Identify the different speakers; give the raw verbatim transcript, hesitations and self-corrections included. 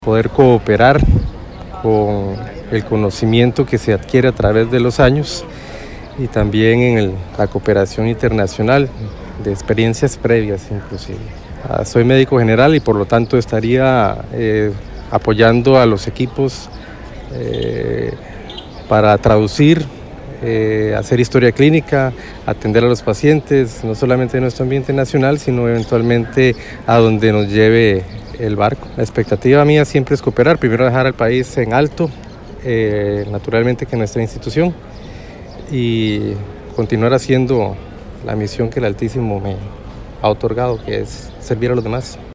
Speaker 1: Poder cooperar con el conocimiento que se adquiere a través de los años y también en el, la cooperación internacional de experiencias previas inclusive. Ah, soy médico general y por lo tanto estaría eh, apoyando a los equipos eh, para traducir, eh, hacer historia clínica, atender a los pacientes, no solamente en nuestro ambiente nacional, sino eventualmente a donde nos lleve el barco. La expectativa mía siempre es cooperar, primero dejar al país en alto, eh, naturalmente que nuestra institución, y continuar haciendo la misión que el Altísimo me ha otorgado, que es servir a los demás.